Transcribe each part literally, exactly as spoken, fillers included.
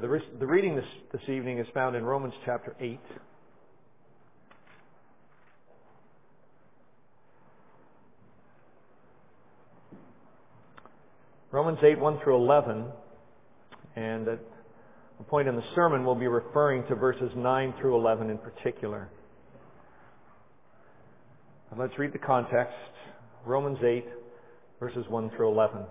the, re- the reading this, this evening is found in Romans chapter eight. Romans eight, one through eleven. And at a point in the sermon, we'll be referring to verses nine through eleven in particular. And let's read the context. Romans eight, verses one through eleven.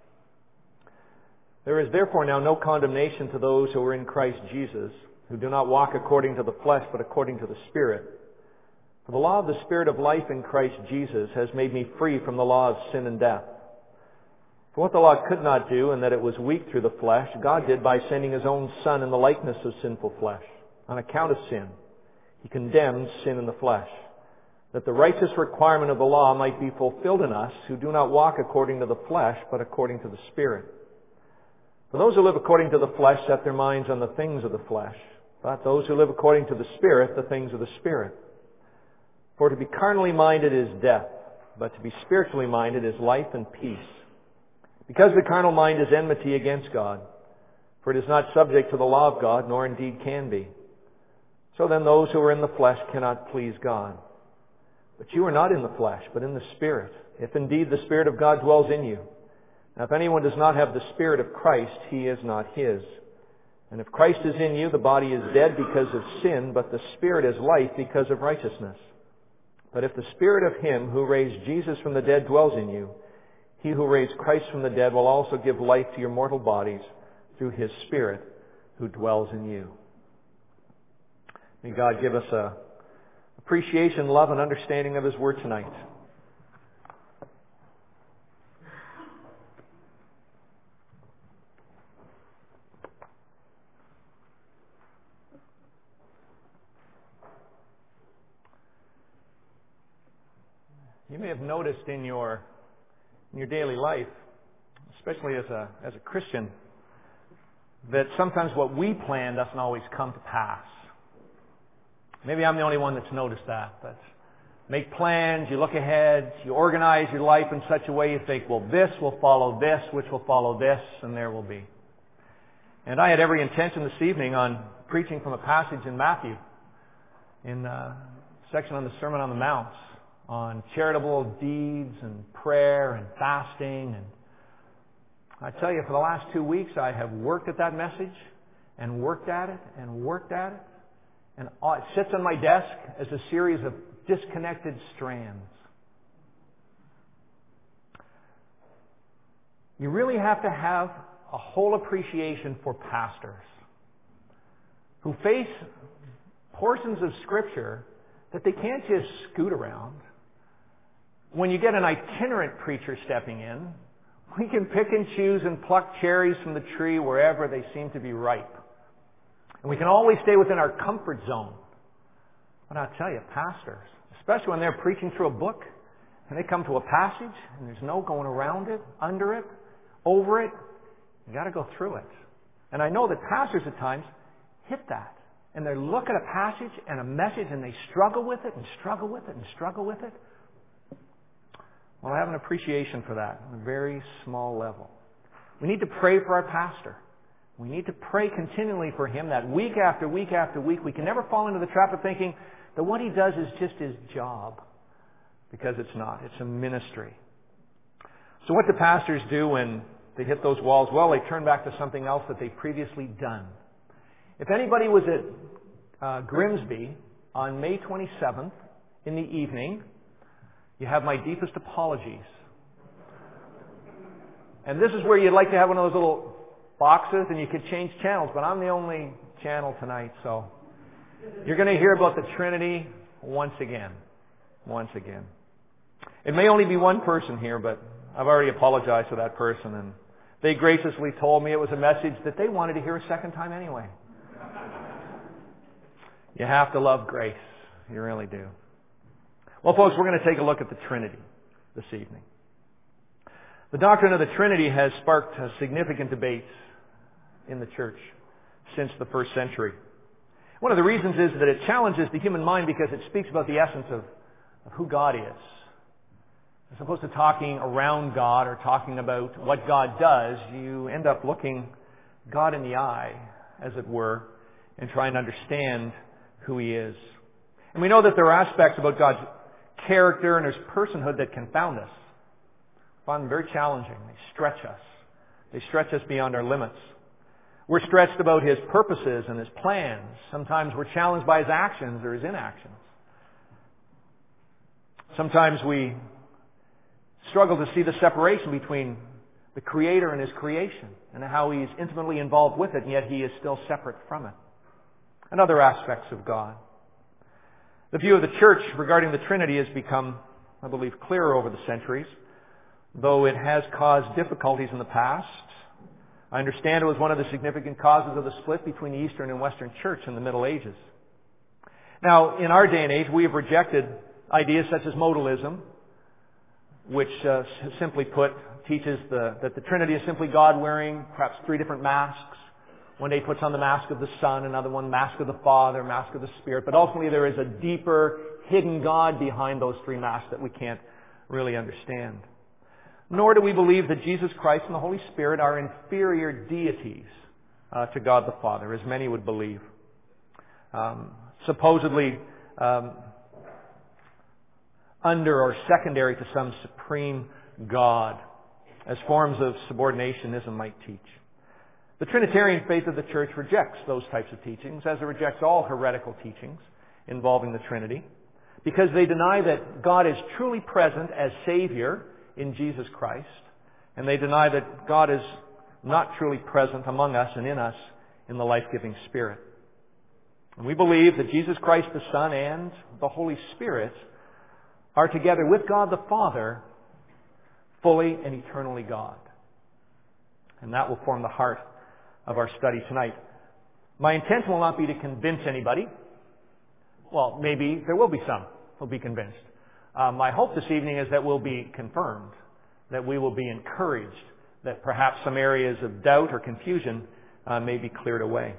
There is therefore now no condemnation to those who are in Christ Jesus, who do not walk according to the flesh, but according to the Spirit. For the law of the Spirit of life in Christ Jesus has made me free from the law of sin and death. For what the law could not do, and that it was weak through the flesh, God did by sending His own Son in the likeness of sinful flesh. On account of sin, He condemned sin in the flesh, that the righteous requirement of the law might be fulfilled in us, who do not walk according to the flesh, but according to the Spirit. For those who live according to the flesh set their minds on the things of the flesh, but those who live according to the Spirit, the things of the Spirit. For to be carnally minded is death, but to be spiritually minded is life and peace. Because the carnal mind is enmity against God, for it is not subject to the law of God, nor indeed can be. So then those who are in the flesh cannot please God. But you are not in the flesh, but in the Spirit, if indeed the Spirit of God dwells in you. Now if anyone does not have the Spirit of Christ, he is not his. And if Christ is in you, the body is dead because of sin, but the Spirit is life because of righteousness. But if the Spirit of Him who raised Jesus from the dead dwells in you, He who raised Christ from the dead will also give life to your mortal bodies through His Spirit who dwells in you. May God give us a appreciation, love, and understanding of His Word tonight. You may have noticed in your in your daily life, especially as a as a Christian, that sometimes what we plan doesn't always come to pass. Maybe I'm the only one that's noticed that. But make plans, you look ahead, you organize your life in such a way you think, well, this will follow this, which will follow this, and there will be. And I had every intention this evening on preaching from a passage in Matthew, in a section on the Sermon on the Mount, on charitable deeds and prayer and fasting. And I tell you, for the last two weeks, I have worked at that message and worked at it and worked at it. And it sits on my desk as a series of disconnected strands. You really have to have a whole appreciation for pastors who face portions of Scripture that they can't just scoot around. When you get an itinerant preacher stepping in, we can pick and choose and pluck cherries from the tree wherever they seem to be ripe. And we can always stay within our comfort zone. But I'll tell you, pastors, especially when they're preaching through a book, and they come to a passage, and there's no going around it, under it, over it, you got to go through it. And I know that pastors at times hit that. And they look at a passage and a message, and they struggle with it, and struggle with it, and struggle with it. Well, I have an appreciation for that on a very small level. We need to pray for our pastor. We need to pray continually for him that week after week after week. We can never fall into the trap of thinking that what he does is just his job, because it's not. It's a ministry. So what do pastors do when they hit those walls? Well, they turn back to something else that they've previously done. If anybody was at uh, Grimsby on May twenty-seventh in the evening, you have my deepest apologies. And this is where you'd like to have one of those little boxes and you could change channels, but I'm the only channel tonight, so you're going to hear about the Trinity once again. Once again. It may only be one person here, but I've already apologized to that person, and they graciously told me it was a message that they wanted to hear a second time anyway. You have to love grace. You really do. Well, folks, we're going to take a look at the Trinity this evening. The doctrine of the Trinity has sparked significant debates in the church since the first century. One of the reasons is that it challenges the human mind because it speaks about the essence of, of who God is. As opposed to talking around God or talking about what God does, you end up looking God in the eye as it were, and try and understand who He is. And we know that there are aspects about God's character and His personhood that confound us. I find them very challenging. They stretch us. They stretch us beyond our limits. We're stretched about His purposes and His plans. Sometimes we're challenged by His actions or His inactions. Sometimes we struggle to see the separation between the Creator and His creation and how He's intimately involved with it, and yet He is still separate from it. And other aspects of God. The view of the Church regarding the Trinity has become, I believe, clearer over the centuries, though it has caused difficulties in the past. I understand it was one of the significant causes of the split between the Eastern and Western Church in the Middle Ages. Now, in our day and age, we have rejected ideas such as modalism, which, uh, simply put, teaches the, that the Trinity is simply God wearing perhaps three different masks. One day He puts on the mask of the Son, another one mask of the Father, mask of the Spirit. But ultimately there is a deeper, hidden God behind those three masks that we can't really understand. Nor do we believe that Jesus Christ and the Holy Spirit are inferior deities uh, to God the Father, as many would believe. Um, supposedly um, under or secondary to some supreme God, as forms of subordinationism might teach. The Trinitarian faith of the Church rejects those types of teachings, as it rejects all heretical teachings involving the Trinity, because they deny that God is truly present as Savior in Jesus Christ, and they deny that God is not truly present among us and in us in the life-giving Spirit. And we believe that Jesus Christ the Son and the Holy Spirit are together with God the Father, fully and eternally God. And that will form the heart of our study tonight. My intention will not be to convince anybody. Well, maybe there will be some who will be convinced. Uh, my hope this evening is that we'll be confirmed, that we will be encouraged, that perhaps some areas of doubt or confusion uh, may be cleared away.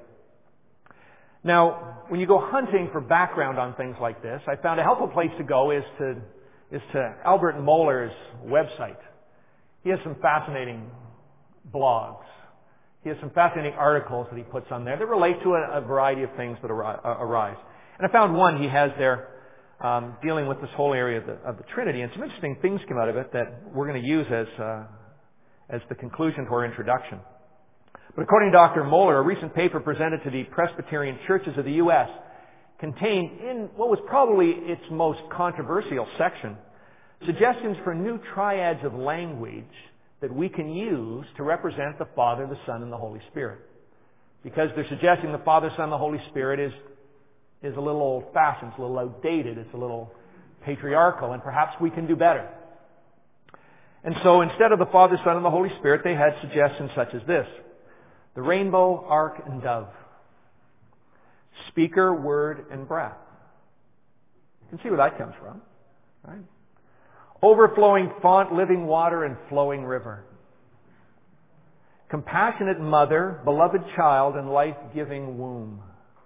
Now, when you go hunting for background on things like this, I found a helpful place to go is to is to Albert Mohler's website. He has some fascinating blogs. He has some fascinating articles that he puts on there that relate to a, a variety of things that arise. And I found one he has there um, dealing with this whole area of the, of the Trinity, and some interesting things came out of it that we're going to use as uh, as the conclusion to our introduction. But according to Doctor Mohler, a recent paper presented to the Presbyterian churches of the U S contained in what was probably its most controversial section suggestions for new triads of language that we can use to represent the Father, the Son, and the Holy Spirit. Because they're suggesting the Father, Son, and the Holy Spirit is, is a little old-fashioned, it's a little outdated, it's a little patriarchal, and perhaps we can do better. And so instead of the Father, Son, and the Holy Spirit, they had suggestions such as this: the rainbow, ark, and dove. Speaker, word, and breath. You can see where that comes from, right? Overflowing font, living water, and flowing river. Compassionate mother, beloved child, and life-giving womb.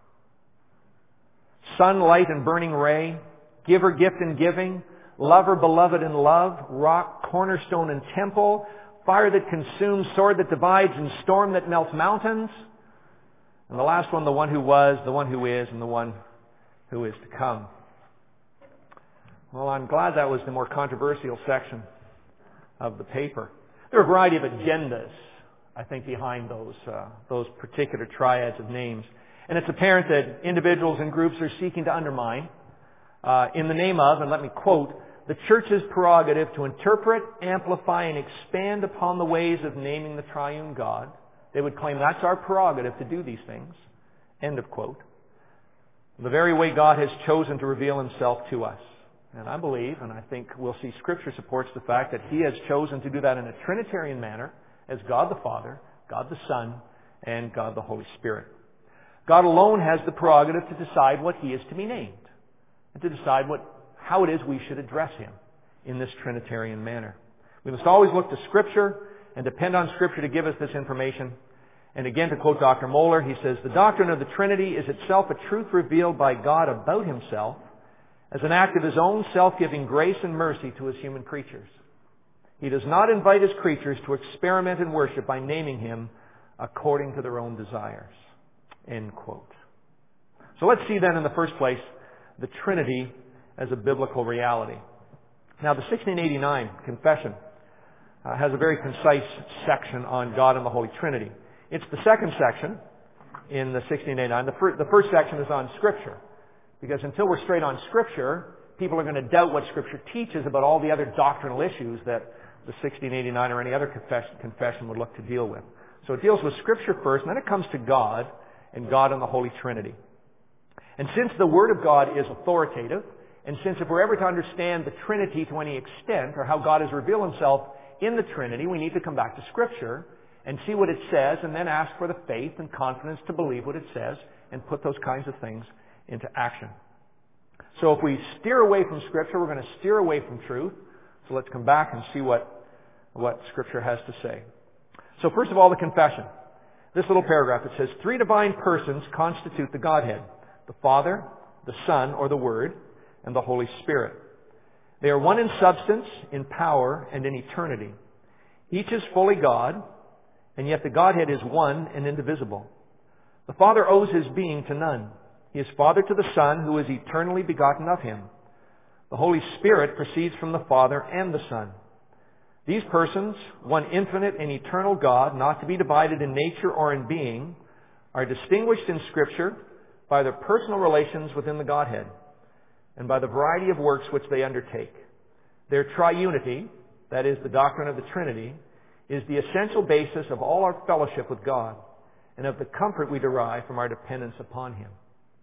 Sun, light, and burning ray. Giver, gift, and giving. Lover, beloved, and love. Rock, cornerstone, and temple. Fire that consumes, sword that divides, and storm that melts mountains. And the last one, the one who was, the one who is, and the one who is to come. Well, I'm glad that was the more controversial section of the paper. There are a variety of agendas, I think, behind those uh, those particular triads of names. And it's apparent that individuals and groups are seeking to undermine, uh, in the name of, and let me quote, the Church's prerogative to interpret, amplify, and expand upon the ways of naming the triune God. They would claim that's our prerogative to do these things. End of quote. The very way God has chosen to reveal Himself to us. And I believe, and I think we'll see Scripture supports the fact that He has chosen to do that in a Trinitarian manner as God the Father, God the Son, and God the Holy Spirit. God alone has the prerogative to decide what He is to be named and to decide what, how it is we should address Him in this Trinitarian manner. We must always look to Scripture and depend on Scripture to give us this information. And again, to quote Doctor Mohler, he says, the doctrine of the Trinity is itself a truth revealed by God about Himself as an act of His own self-giving grace and mercy to His human creatures. He does not invite His creatures to experiment in worship by naming Him according to their own desires. End quote. So let's see then in the first place the Trinity as a biblical reality. Now the sixteen eighty-nine Confession uh, has a very concise section on God and the Holy Trinity. It's the second section in the sixteen eighty-nine. The, fir- the first section is on Scripture. Because until we're straight on Scripture, people are going to doubt what Scripture teaches about all the other doctrinal issues that the sixteen eighty-nine or any other confession, confession would look to deal with. So it deals with Scripture first, and then it comes to God and God and the Holy Trinity. And since the Word of God is authoritative, and since if we're ever to understand the Trinity to any extent, or how God has revealed Himself in the Trinity, we need to come back to Scripture and see what it says, and then ask for the faith and confidence to believe what it says, and put those kinds of things into action. So if we steer away from Scripture, we're going to steer away from truth. So let's come back and see what, what Scripture has to say. So first of all, the confession. This little paragraph, it says, three divine persons constitute the Godhead: the Father, the Son, or the Word, and the Holy Spirit. They are one in substance, in power, and in eternity. Each is fully God, and yet the Godhead is one and indivisible. The Father owes His being to none. He is Father to the Son, who is eternally begotten of Him. The Holy Spirit proceeds from the Father and the Son. These persons, one infinite and eternal God, not to be divided in nature or in being, are distinguished in Scripture by their personal relations within the Godhead and by the variety of works which they undertake. Their triunity, that is, the doctrine of the Trinity, is the essential basis of all our fellowship with God and of the comfort we derive from our dependence upon Him.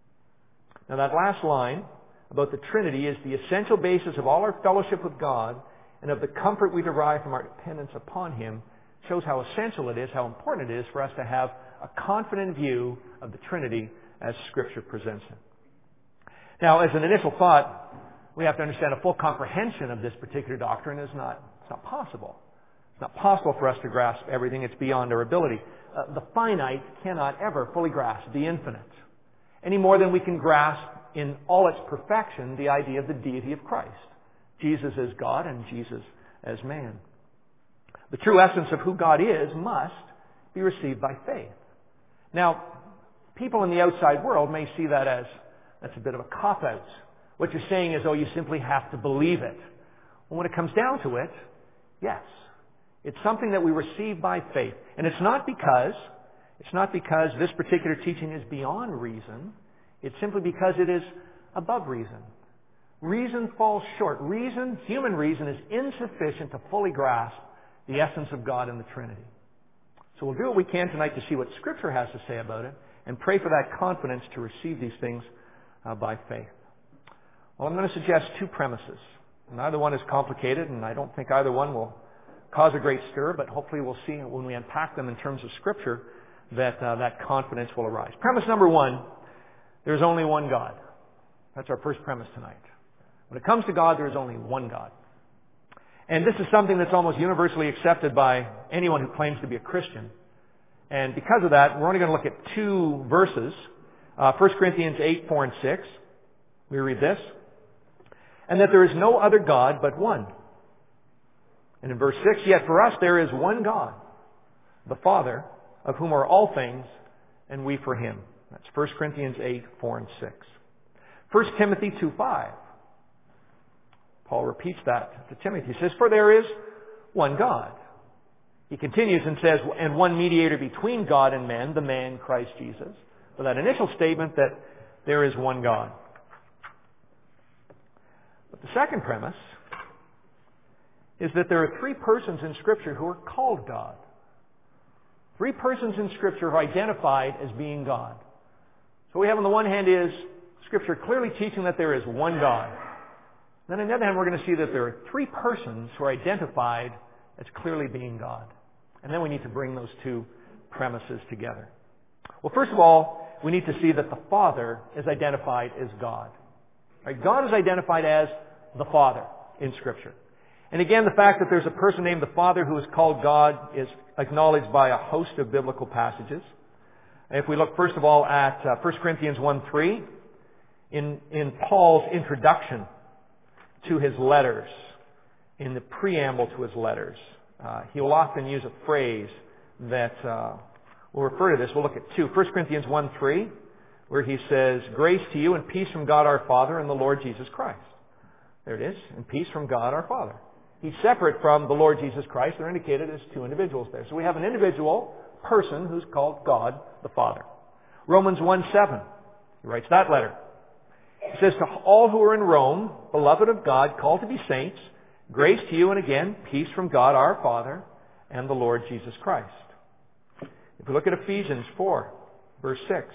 Now that last line about the Trinity is the essential basis of all our fellowship with God and of the comfort we derive from our dependence upon Him shows how essential it is, how important it is for us to have a confident view of the Trinity as Scripture presents it. Now, as an initial thought, we have to understand a full comprehension of this particular doctrine is not, it's not possible. It's not possible for us to grasp everything. It's beyond our ability. Uh, the finite cannot ever fully grasp the infinite, any more than we can grasp in all its perfection the idea of the deity of Christ. Jesus as God and Jesus as man. The true essence of who God is must be received by faith. Now, people in the outside world may see that as, that's a bit of a cop-out. What you're saying is, oh, you simply have to believe it. Well, when it comes down to it, yes. It's something that we receive by faith. And it's not because, it's not because this particular teaching is beyond reason. It's simply because it is above reason. Reason falls short. Reason, human reason, is insufficient to fully grasp the essence of God in the Trinity. So we'll do what we can tonight to see what Scripture has to say about it and pray for that confidence to receive these things uh, by faith. Well, I'm going to suggest two premises. Neither one is complicated, and I don't think either one will cause a great stir, but hopefully we'll see when we unpack them in terms of Scripture that uh, that confidence will arise. Premise number one, there's only one God. That's our first premise tonight. When it comes to God, there is only one God. And this is something that's almost universally accepted by anyone who claims to be a Christian. And because of that, we're only going to look at two verses. Uh, First Corinthians eight, four, and six. We read this. And that there is no other God but one. And in verse six, yet for us there is one God, the Father, of whom are all things, and we for Him. That's First Corinthians eight, four, and six. First Timothy two, five. Paul repeats that to Timothy. He says, for there is one God. He continues and says, and one mediator between God and men, the man Christ Jesus. For that initial statement that there is one God. But the second premise is that there are three persons in Scripture who are called God. Three persons in Scripture who are identified as being God. So what we have on the one hand is Scripture clearly teaching that there is one God. Then on the other hand, we're going to see that there are three persons who are identified as clearly being God. And then we need to bring those two premises together. Well, first of all, we need to see that the Father is identified as God. Right? God is identified as the Father in Scripture. And again, the fact that there's a person named the Father who is called God is acknowledged by a host of biblical passages. And if we look first of all at uh, First Corinthians one, three, in, in Paul's introduction to his letters, in the preamble to his letters, uh, he will often use a phrase that uh, We'll refer to this. We'll look at two. First Corinthians one three, where he says, grace to you and peace from God our Father and the Lord Jesus Christ. There it is. And peace from God our Father. He's separate from the Lord Jesus Christ. They're indicated as two individuals there. So we have an individual person who's called God the Father. Romans one seven. He writes that letter. He says, to all who are in Rome, beloved of God, called to be saints, grace to you and again, peace from God our Father and the Lord Jesus Christ. If we look at Ephesians four, verse six.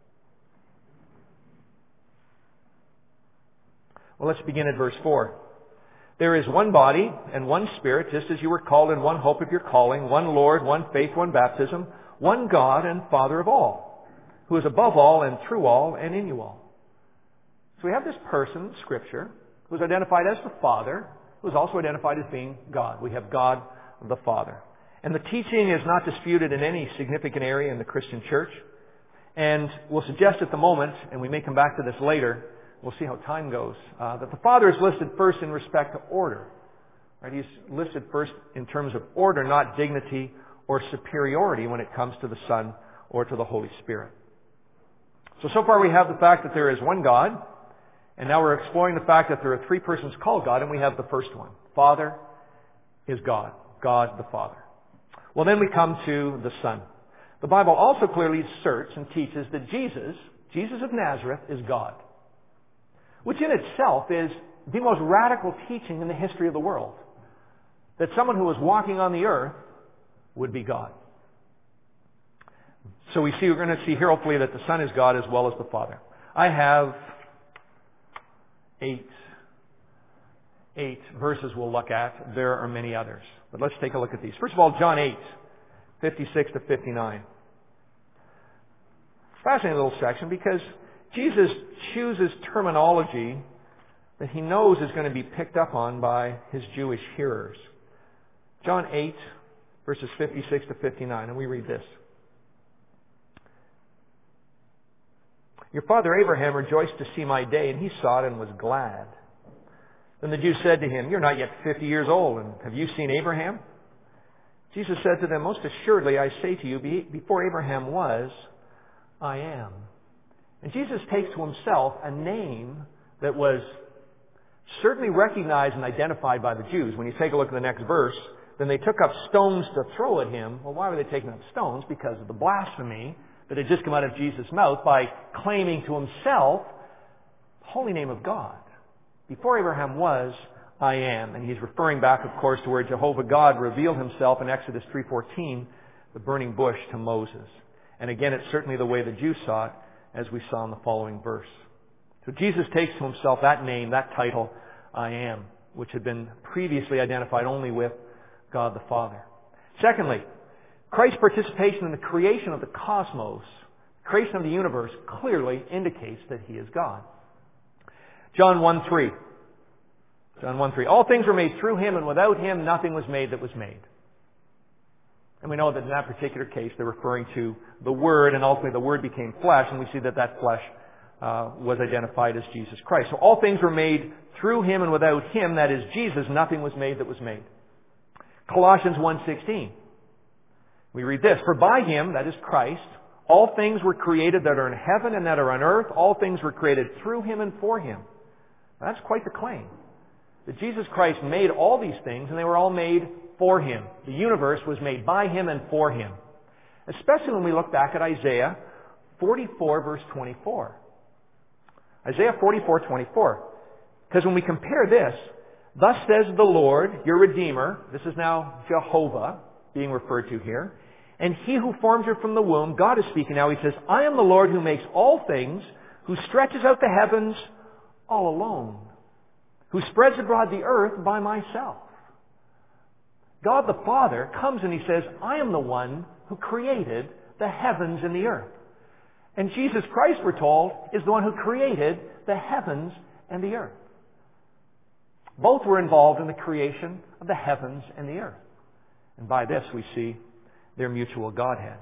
Well, let's begin at verse four. There is one body and one Spirit, just as you were called in one hope of your calling, one Lord, one faith, one baptism, one God and Father of all, who is above all and through all and in you all. So we have this person, Scripture, who is identified as the Father, who is also identified as being God. We have God the Father. And the teaching is not disputed in any significant area in the Christian church. And we'll suggest at the moment, and we may come back to this later, we'll see how time goes, uh, that the Father is listed first in respect to order. Right? He's listed first in terms of order, not dignity or superiority when it comes to the Son or to the Holy Spirit. So, so far we have the fact that there is one God, and now we're exploring the fact that there are three persons called God, and we have the first one. Father is God. God the Father. Well, then we come to the Son. The Bible also clearly asserts and teaches that Jesus, Jesus of Nazareth, is God. Which in itself is the most radical teaching in the history of the world. That someone who was walking on the earth would be God. So we see, we're going to see here hopefully that the Son is God as well as the Father. I have eight, eight verses we'll look at. There are many others. But let's take a look at these. First of all, John eight, fifty-six to fifty-nine. Fascinating little section because Jesus chooses terminology that he knows is going to be picked up on by his Jewish hearers. John eight, verses fifty-six to fifty-nine, and we read this. Your father Abraham rejoiced to see my day, and he saw it and was glad. Then the Jews said to him, you're not yet fifty years old, and have you seen Abraham? Jesus said to them, most assuredly I say to you, before Abraham was, I am. And Jesus takes to himself a name that was certainly recognized and identified by the Jews. When you take a look at the next verse, then they took up stones to throw at him. Well, why were they taking up stones? Because of the blasphemy that had just come out of Jesus' mouth by claiming to himself the holy name of God. Before Abraham was, I am. And he's referring back, of course, to where Jehovah God revealed himself in Exodus three fourteen, the burning bush, to Moses. And again, it's certainly the way the Jews saw it, as we saw in the following verse. So Jesus takes to himself that name, that title, I am, which had been previously identified only with God the Father. Secondly, Christ's participation in the creation of the cosmos, creation of the universe, clearly indicates that he is God. John one three. John one three. All things were made through him, and without him nothing was made that was made. And we know that in that particular case, they're referring to the Word, and ultimately the Word became flesh, and we see that that flesh uh, was identified as Jesus Christ. So all things were made through him, and without him, that is Jesus, nothing was made that was made. Colossians one sixteen. We read this, for by him, that is Christ, all things were created that are in heaven and that are on earth. All things were created through him and for him. That's quite the claim. That Jesus Christ made all these things, and they were all made for him. The universe was made by him and for him. Especially when we look back at Isaiah forty-four, verse twenty-four. Isaiah forty-four, twenty-four. Because when we compare this, thus says the Lord, your Redeemer, this is now Jehovah being referred to here, and he who formed you from the womb, God is speaking now, he says, I am the Lord who makes all things, who stretches out the heavens all alone, who spreads abroad the earth by myself. God the Father comes and he says, I am the one who created the heavens and the earth. And Jesus Christ, we're told, is the one who created the heavens and the earth. Both were involved in the creation of the heavens and the earth. And by this we see their mutual Godhead.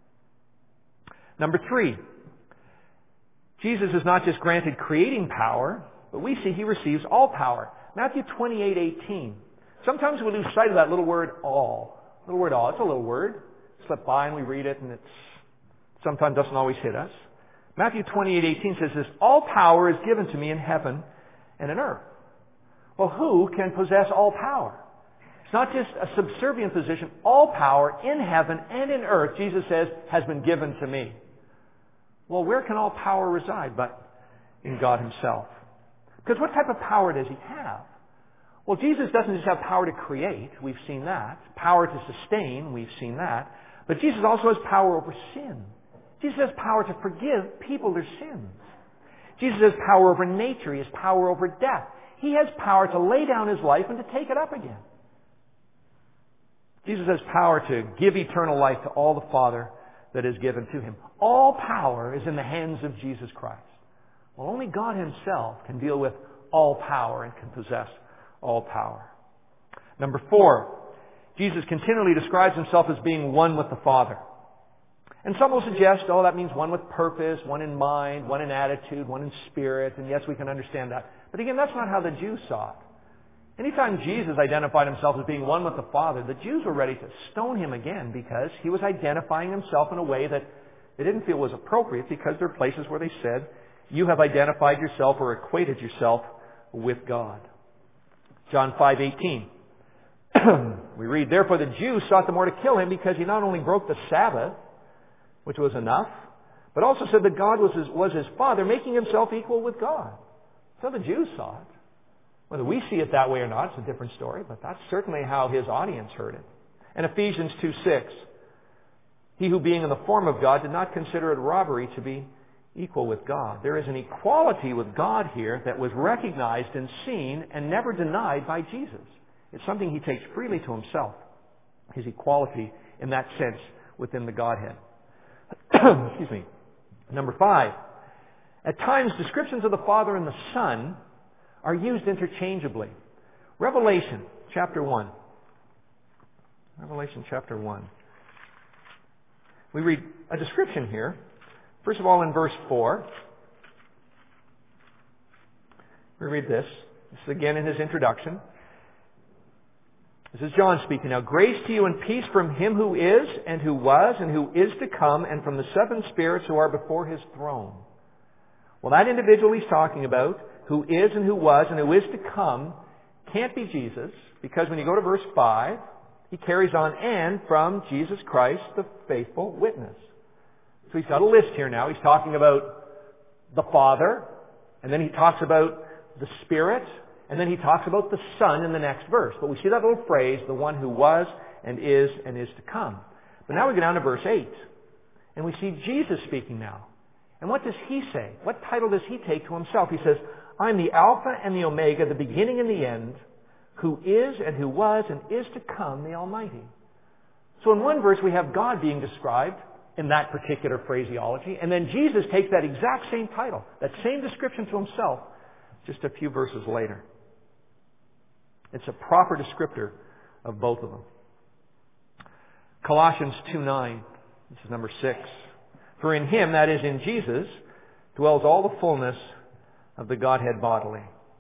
Number three, Jesus is not just granted creating power, but we see he receives all power. Matthew twenty-eight eighteen. Sometimes we lose sight of that little word all. Little word all. It's a little word. slip by and we read it and it sometimes doesn't always hit us. Matthew twenty-eight eighteen says this, all power is given to me in heaven and in earth. Well, who can possess all power? It's not just a subservient position. All power in heaven and in earth, Jesus says, has been given to me. Well, where can all power reside but in God himself? Because what type of power does he have? Well, Jesus doesn't just have power to create. We've seen that. Power to sustain. We've seen that. But Jesus also has power over sin. Jesus has power to forgive people their sins. Jesus has power over nature. He has power over death. He has power to lay down his life and to take it up again. Jesus has power to give eternal life to all the Father that is given to him. All power is in the hands of Jesus Christ. Well, only God himself can deal with all power and can possess all power. Number four, Jesus continually describes himself as being one with the Father. And some will suggest, oh, that means one with purpose, one in mind, one in attitude, one in spirit. And yes, we can understand that. But again, that's not how the Jews saw it. Anytime Jesus identified himself as being one with the Father, the Jews were ready to stone him again because he was identifying himself in a way that they didn't feel was appropriate, because there are places where they said, you have identified yourself or equated yourself with God. John five eighteen. We read, therefore the Jews sought the more to kill him because he not only broke the Sabbath, which was enough, but also said that God was his, was his Father, making himself equal with God. So the Jews saw it. Whether we see it that way or not, it's a different story, but that's certainly how his audience heard it. And Ephesians two six, he who being in the form of God did not consider it robbery to be equal with God. There is an equality with God here that was recognized and seen and never denied by Jesus. It's something he takes freely to himself, his equality in that sense within the Godhead. Excuse me. Number five, at times descriptions of the Father and the Son are used interchangeably. Revelation chapter one. Revelation chapter one. We read a description here. First of all, in verse four, we read this. This is again in his introduction. This is John speaking now. Grace to you and peace from him who is and who was and who is to come, and from the seven spirits who are before his throne. Well, that individual he's talking about, who is and who was and who is to come, can't be Jesus, because when you go to verse five, he carries on, and from Jesus Christ, the faithful witness. So he's got a list here now. He's talking about the Father, and then he talks about the Spirit, and then he talks about the Son in the next verse. But we see that little phrase, the one who was and is and is to come. But now we go down to verse eight, and we see Jesus speaking now. And what does he say? What title does he take to himself? He says, I'm the Alpha and the Omega, the beginning and the end, who is and who was and is to come, the Almighty. So in one verse we have God being described in that particular phraseology, and then Jesus takes that exact same title, that same description to himself, just a few verses later. It's a proper descriptor of both of them. Colossians two nine, this is number six. For in him, that is in Jesus, dwells all the fullness of the Godhead bodily.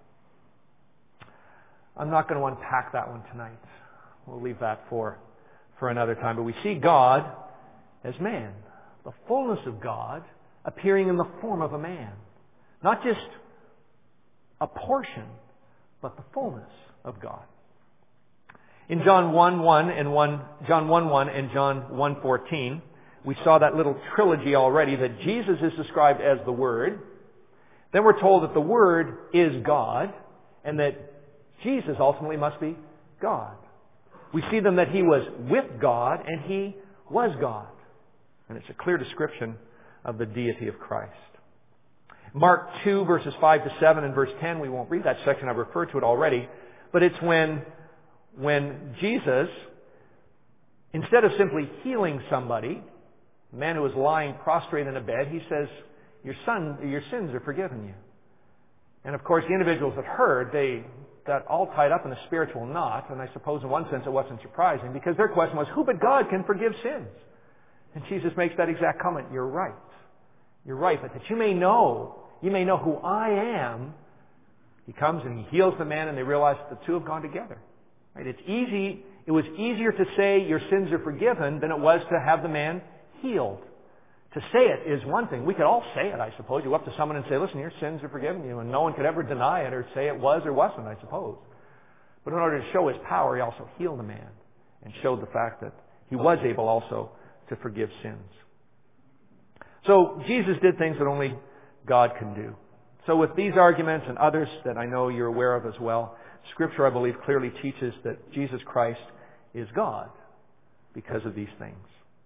I'm not going to unpack that one tonight. We'll leave that for, for another time. But we see God as man. The fullness of God appearing in the form of a man. Not just a portion, but the fullness of God. In John one one and one, John one one and John one fourteen, we saw that little trilogy already, that Jesus is described as the Word. Then we're told that the Word is God, and that Jesus ultimately must be God. We see then that he was with God and he was God. And it's a clear description of the deity of Christ. Mark two, verses five to seven and verse ten, we won't read that section, I've referred to it already, but it's when, when Jesus, instead of simply healing somebody, a man who was lying prostrate in a bed, he says, your son, your sins are forgiven you. And of course, the individuals that heard, they got all tied up in a spiritual knot, and I suppose in one sense it wasn't surprising, because their question was, who but God can forgive sins? And Jesus makes that exact comment, you're right. You're right, but that you may know, you may know who I am. He comes and he heals the man, and they realize that the two have gone together. Right? It's easy It was easier to say your sins are forgiven than it was to have the man healed. To say it is one thing. We could all say it, I suppose. You go up to someone and say, listen, your sins are forgiven you, and no one could ever deny it or say it was or wasn't, I suppose. But in order to show His power, He also healed the man and showed the fact that He was able also to forgive sins. So Jesus did things that only God can do. So with these arguments and others that I know you're aware of as well, Scripture, I believe, clearly teaches that Jesus Christ is God because of these things.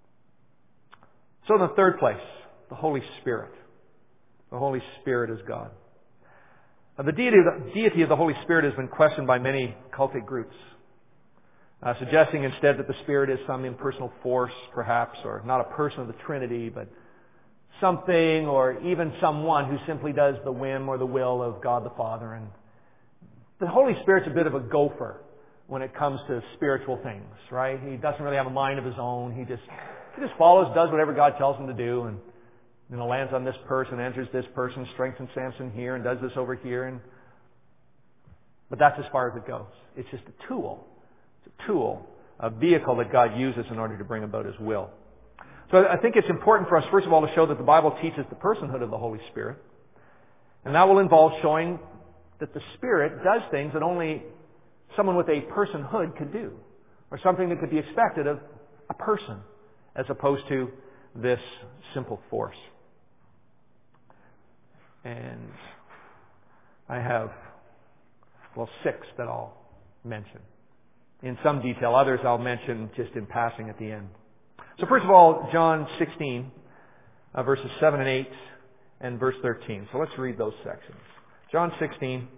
So in the third place, the Holy Spirit. The Holy Spirit is God. Now, the deity of the, deity of the Holy Spirit has been questioned by many cultic groups, uh, suggesting instead that the Spirit is some impersonal force, perhaps, or not a person of the Trinity, but something or even someone who simply does the whim or the will of God the Father. And the Holy Spirit's a bit of a gopher when it comes to spiritual things, right? He doesn't really have a mind of His own. He just he just follows, does whatever God tells Him to do, and you know, lands on this person, enters this person, strengthens Samson here, and does this over here. And but that's as far as it goes. It's just a tool. It's a tool, a vehicle that God uses in order to bring about His will. So I think it's important for us, first of all, to show that the Bible teaches the personhood of the Holy Spirit. And that will involve showing that the Spirit does things that only someone with a personhood could do, or something that could be expected of a person, as opposed to this simple force. And I have, well, six that I'll mention in some detail. Others I'll mention just in passing at the end. So first of all, John sixteen, uh, verses seven and eight, and verse thirteen. So let's read those sections. John sixteen.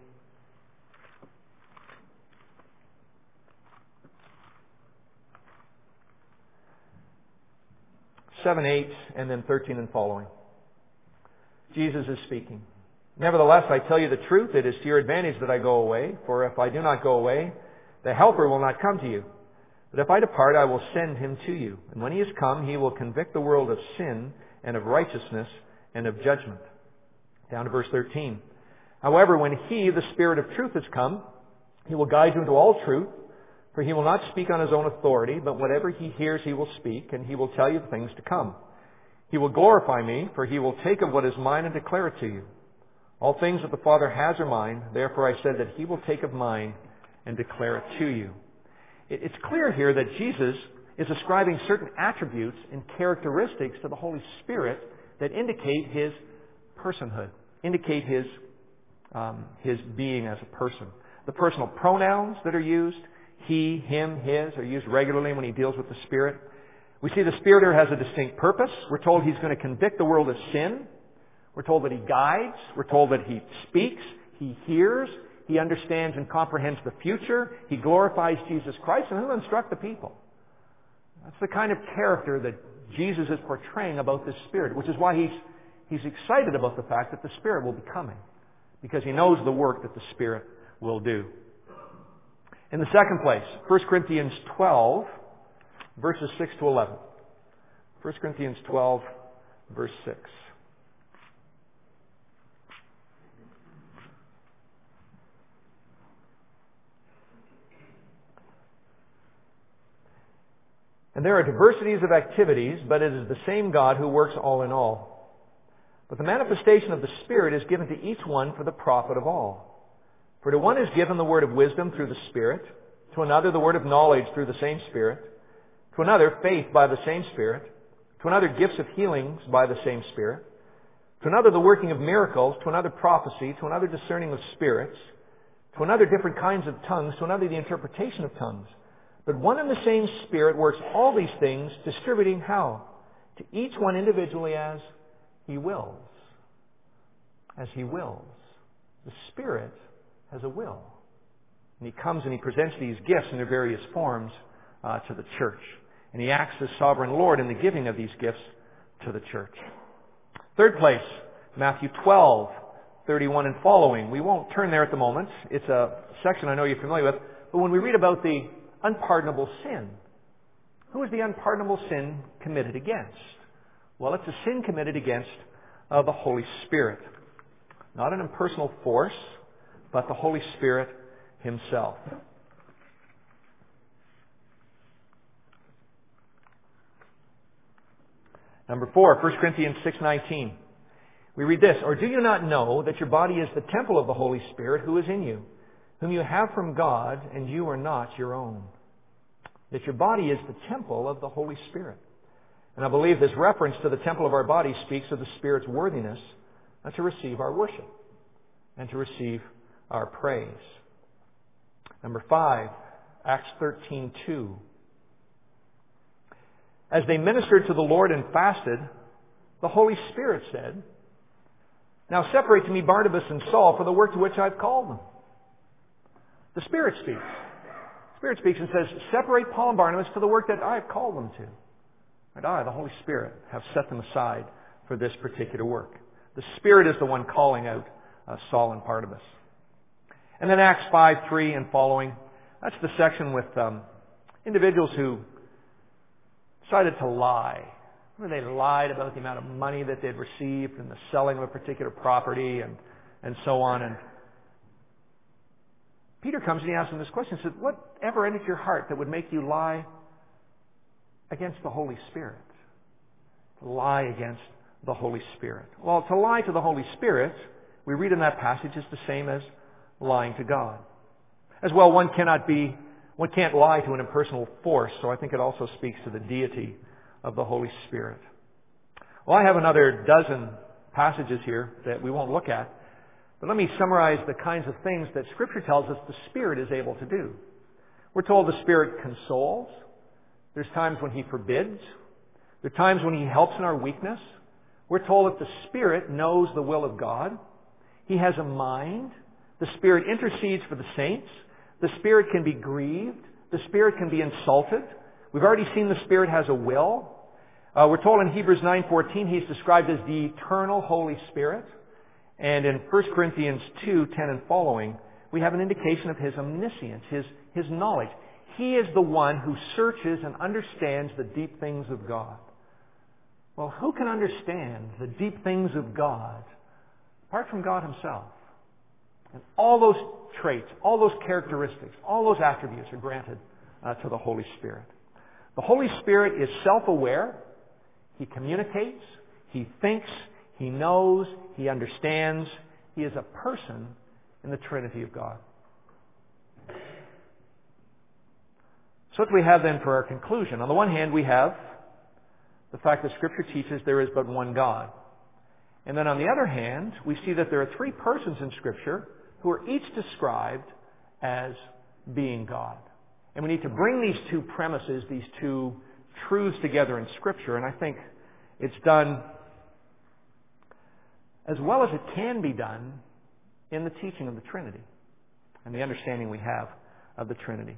seven, eight, and then thirteen and following. Jesus is speaking. Nevertheless, I tell you the truth, it is to your advantage that I go away, for if I do not go away, the Helper will not come to you. But if I depart, I will send Him to you. And when He has come, He will convict the world of sin and of righteousness and of judgment. Down to verse thirteen. However, when He, the Spirit of truth, has come, He will guide you into all truth, for He will not speak on His own authority, but whatever He hears He will speak, and He will tell you things to come. He will glorify Me, for He will take of what is mine and declare it to you. All things that the Father has are mine, therefore I said that He will take of mine and declare it to you. It's clear here that Jesus is ascribing certain attributes and characteristics to the Holy Spirit that indicate His personhood, indicate His, um, His being as a person. The personal pronouns that are used, He, Him, His, are used regularly when He deals with the Spirit. We see the Spirit here has a distinct purpose. We're told He's going to convict the world of sin. We're told that He guides. We're told that He speaks. He hears. He understands and comprehends the future. He glorifies Jesus Christ, and He'll instruct the people. That's the kind of character that Jesus is portraying about this Spirit, which is why He's, he's excited about the fact that the Spirit will be coming, because He knows the work that the Spirit will do. In the second place, First Corinthians twelve, verses six to eleven. First Corinthians twelve, verse six. And there are diversities of activities, but it is the same God who works all in all. But the manifestation of the Spirit is given to each one for the profit of all. For to one is given the word of wisdom through the Spirit, to another the word of knowledge through the same Spirit, to another faith by the same Spirit, to another gifts of healings by the same Spirit, to another the working of miracles, to another prophecy, to another discerning of spirits, to another different kinds of tongues, to another the interpretation of tongues. But one and the same Spirit works all these things, distributing how? To each one individually as He wills. As He wills. The Spirit has a will. And He comes and He presents these gifts in their various forms uh, to the church. And He acts as sovereign Lord in the giving of these gifts to the church. Third place, Matthew twelve, thirty-one and following. We won't turn there at the moment. It's a section I know you're familiar with. But when we read about the unpardonable sin, who is the unpardonable sin committed against? Well, it's a sin committed against uh, the Holy Spirit. Not an impersonal force, but the Holy Spirit Himself. Number four, First Corinthians six nineteen. We read this, or do you not know that your body is the temple of the Holy Spirit who is in you, whom you have from God, and you are not your own? That your body is the temple of the Holy Spirit. And I believe this reference to the temple of our body speaks of the Spirit's worthiness to receive our worship and to receive our praise. Number five, Acts thirteen two. As they ministered to the Lord and fasted, the Holy Spirit said, now separate to me Barnabas and Saul for the work to which I've called them. The Spirit speaks. The Spirit speaks and says, separate Paul and Barnabas for the work that I've called them to. And I, the Holy Spirit, have set them aside for this particular work. The Spirit is the one calling out uh, Saul and Barnabas. And then Acts five three and following, that's the section with um, individuals who decided to lie. Where they lied about the amount of money that they'd received and the selling of a particular property and, and so on. And Peter comes and he asks them this question. He says, whatever entered your heart that would make you lie against the Holy Spirit? To lie against the Holy Spirit. Well, to lie to the Holy Spirit, we read in that passage, is the same as lying to God. As well, one cannot be, one can't lie to an impersonal force, so I think it also speaks to the deity of the Holy Spirit. Well, I have another dozen passages here that we won't look at, but let me summarize the kinds of things that Scripture tells us the Spirit is able to do. We're told the Spirit consoles. There's times when He forbids. There are times when He helps in our weakness. We're told that the Spirit knows the will of God. He has a mind. The Spirit intercedes for the saints. The Spirit can be grieved. The Spirit can be insulted. We've already seen the Spirit has a will. Uh, we're told in Hebrews nine fourteen He's described as the eternal Holy Spirit. And in First Corinthians two ten and following, we have an indication of His omniscience, His, His knowledge. He is the one who searches and understands the deep things of God. Well, who can understand the deep things of God apart from God Himself? And all those traits, all those characteristics, all those attributes are granted uh, to the Holy Spirit. The Holy Spirit is self-aware. He communicates. He thinks. He knows. He understands. He is a person in the Trinity of God. So what do we have then for our conclusion? On the one hand, we have the fact that Scripture teaches there is but one God. And then on the other hand, we see that there are three persons in Scripture who are each described as being God. And we need to bring these two premises, these two truths together in Scripture, and I think it's done as well as it can be done in the teaching of the Trinity and the understanding we have of the Trinity.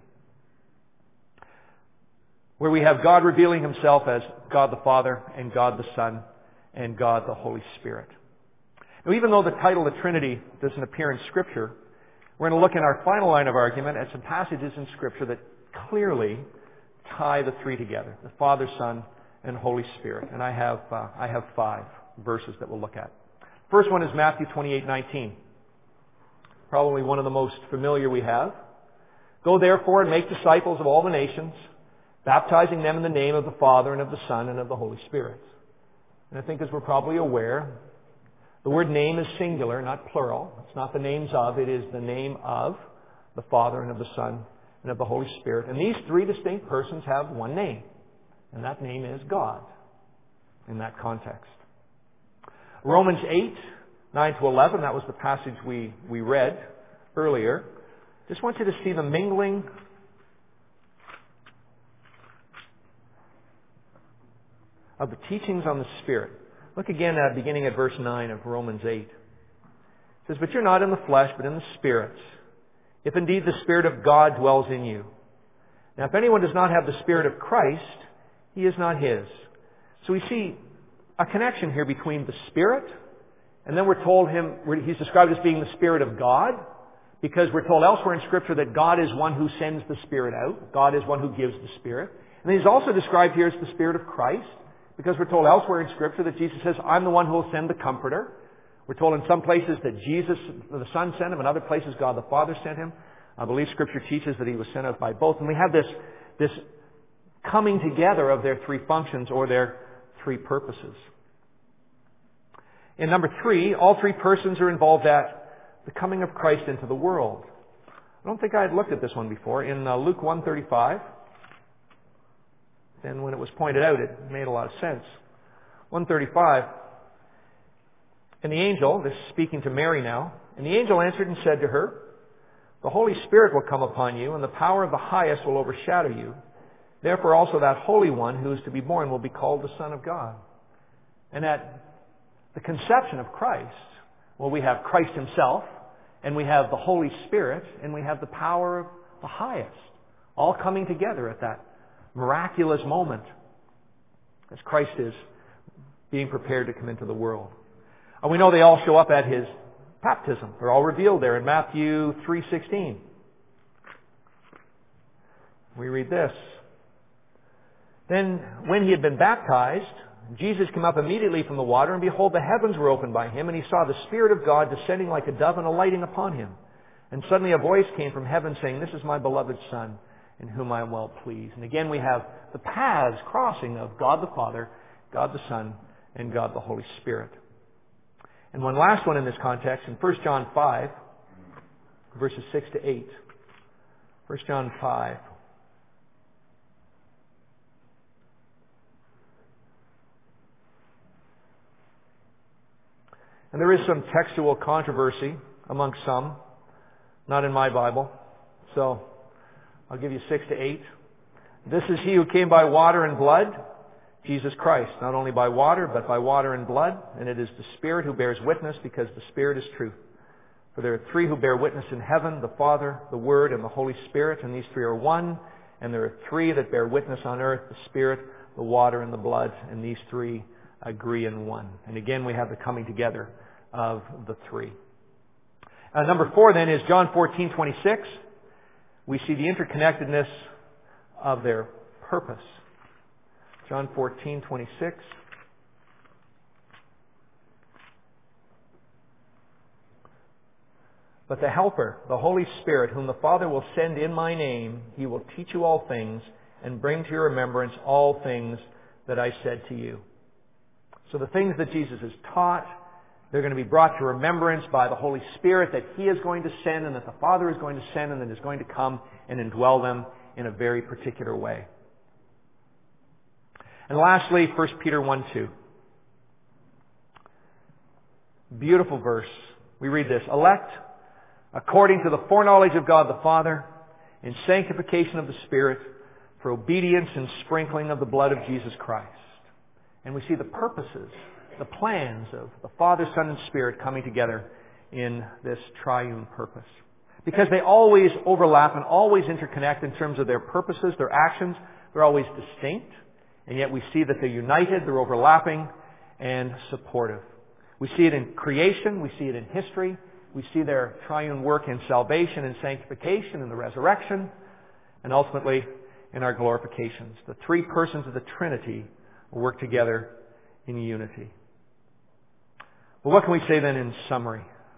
Where we have God revealing Himself as God the Father and God the Son and God the Holy Spirit. Now, even though the title of the Trinity doesn't appear in Scripture, we're going to look in our final line of argument at some passages in Scripture that clearly tie the three together, the Father, Son, and Holy Spirit. And I have uh, I have five verses that we'll look at. First one is Matthew twenty-eight nineteen. Probably one of the most familiar we have. Go therefore and make disciples of all the nations, baptizing them in the name of the Father and of the Son and of the Holy Spirit. And I think as we're probably aware, the word name is singular, not plural. It's not the names of, it is the name of the Father and of the Son and of the Holy Spirit. And these three distinct persons have one name, and that name is God in that context. Romans eight, nine to eleven, that was the passage we, we read earlier. Just want you to see the mingling of the teachings on the Spirit. Look again at beginning at verse nine of Romans eight. It says, but you're not in the flesh, but in the Spirit, if indeed the Spirit of God dwells in you. Now, if anyone does not have the Spirit of Christ, he is not his. So we see a connection here between the Spirit, and then we're told him, he's described as being the Spirit of God, because we're told elsewhere in Scripture that God is one who sends the Spirit out. God is one who gives the Spirit. And then he's also described here as the Spirit of Christ, because we're told elsewhere in Scripture that Jesus says, I'm the one who will send the Comforter. We're told in some places that Jesus, the Son, sent him. In other places, God the Father sent him. I believe Scripture teaches that he was sent out by both. And we have this, this coming together of their three functions or their three purposes. In number three, all three persons are involved at the coming of Christ into the world. I don't think I had looked at this one before. In uh, Luke one thirty-five, and when it was pointed out, it made a lot of sense. one thirty-five, and the angel, this is speaking to Mary now, and the angel answered and said to her, the Holy Spirit will come upon you, and the power of the highest will overshadow you. Therefore also that Holy One who is to be born will be called the Son of God. And at the conception of Christ, well, we have Christ himself, and we have the Holy Spirit, and we have the power of the highest, all coming together at that miraculous moment as Christ is being prepared to come into the world. And we know they all show up at his baptism. They're all revealed there in Matthew three sixteen. We read this. Then when he had been baptized, Jesus came up immediately from the water, and behold, the heavens were opened by him, and he saw the Spirit of God descending like a dove and alighting upon him. And suddenly a voice came from heaven saying, this is my beloved Son, in whom I am well pleased. And again we have the paths crossing of God the Father, God the Son, and God the Holy Spirit. And one last one in this context, in First John five, verses six to eight. First John five. And there is some textual controversy amongst some, not in my Bible. So I'll give you six to eight. This is he who came by water and blood, Jesus Christ, not only by water, but by water and blood. And it is the Spirit who bears witness, because the Spirit is truth. For there are three who bear witness in heaven, the Father, the Word, and the Holy Spirit. And these three are one. And there are three that bear witness on earth, the Spirit, the water, and the blood. And these three agree in one. And again, we have the coming together of the three. Uh, number four then is John fourteen twenty-six. We see the interconnectedness of their purpose. John fourteen twenty-six. But the Helper, the Holy Spirit, whom the Father will send in my name, he will teach you all things and bring to your remembrance all things that I said to you. So the things that Jesus has taught, they're going to be brought to remembrance by the Holy Spirit that he is going to send, and that the Father is going to send, and that is going to come and indwell them in a very particular way. And lastly, First Peter one two. Beautiful verse. We read this. Elect according to the foreknowledge of God the Father, in sanctification of the Spirit, for obedience and sprinkling of the blood of Jesus Christ. And we see the purposes, the plans of the Father, Son, and Spirit coming together in this triune purpose. Because they always overlap and always interconnect in terms of their purposes, their actions. They're always distinct. And yet we see that they're united, they're overlapping, and supportive. We see it in creation, we see it in history. We see their triune work in salvation and sanctification and the resurrection, and ultimately in our glorifications. The three persons of the Trinity work together in unity. Well, what can we say then in summary?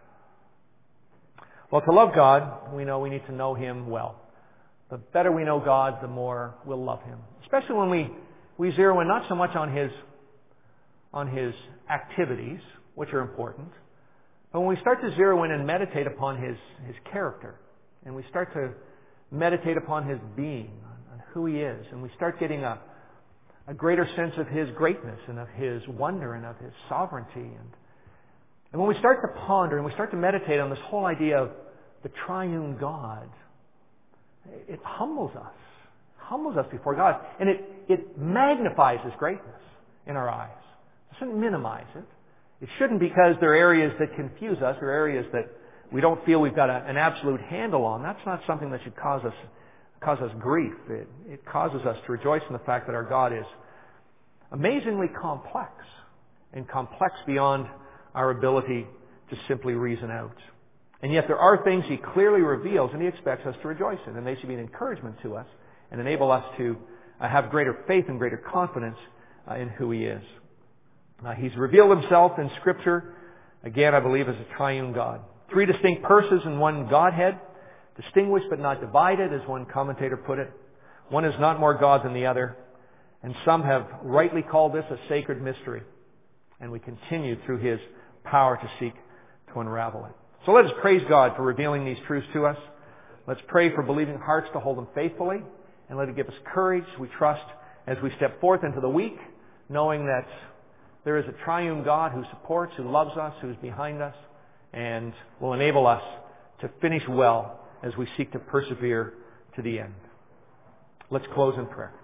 Well, to love God, we know we need to know him well. The better we know God, the more we'll love him. Especially when we, we zero in not so much on his, on his activities, which are important, but when we start to zero in and meditate upon his, his character, and we start to meditate upon his being, on who he is, and we start getting a, a greater sense of his greatness and of his wonder and of his sovereignty. And, and when we start to ponder and we start to meditate on this whole idea of the triune God, it humbles us. Humbles us before God. And it, it magnifies his greatness in our eyes. It doesn't minimize it. It shouldn't, because there are areas that confuse us, or areas that we don't feel we've got a, an absolute handle on. That's not something that should cause us cause us grief. It, it causes us to rejoice in the fact that our God is amazingly complex, and complex beyond our ability to simply reason out. And yet there are things he clearly reveals and he expects us to rejoice in, and they should be an encouragement to us and enable us to uh, have greater faith and greater confidence uh, in who he is. Uh, he's revealed himself in Scripture, again, I believe, as a triune God. Three distinct persons in one Godhead, distinguished but not divided, as one commentator put it. One is not more God than the other. And some have rightly called this a sacred mystery. And we continue through His power to seek to unravel it. So let us praise God for revealing these truths to us. Let's pray for believing hearts to hold them faithfully. And let it give us courage, we trust, as we step forth into the week, knowing that there is a triune God who supports, who loves us, who is behind us, and will enable us to finish well as we seek to persevere to the end. Let's close in prayer.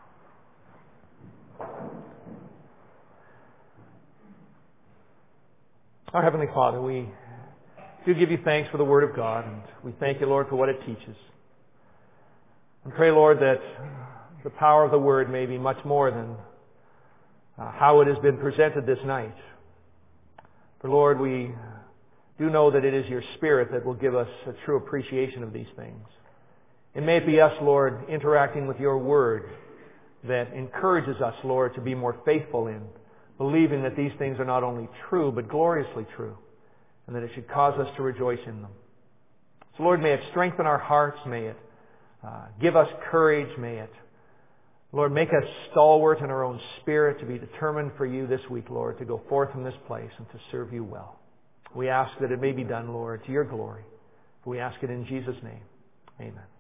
Our Heavenly Father, we do give you thanks for the Word of God, and we thank you, Lord, for what it teaches. And pray, Lord, that the power of the Word may be much more than uh, how it has been presented this night. For, Lord, we do know that it is your Spirit that will give us a true appreciation of these things. And may it be us, Lord, interacting with your Word that encourages us, Lord, to be more faithful in believing that these things are not only true, but gloriously true, and that it should cause us to rejoice in them. So, Lord, may it strengthen our hearts. May it uh, give us courage. May it, Lord, make us stalwart in our own spirit to be determined for you this week, Lord, to go forth from this place and to serve you well. We ask that it may be done, Lord, to your glory. We ask it in Jesus' name. Amen.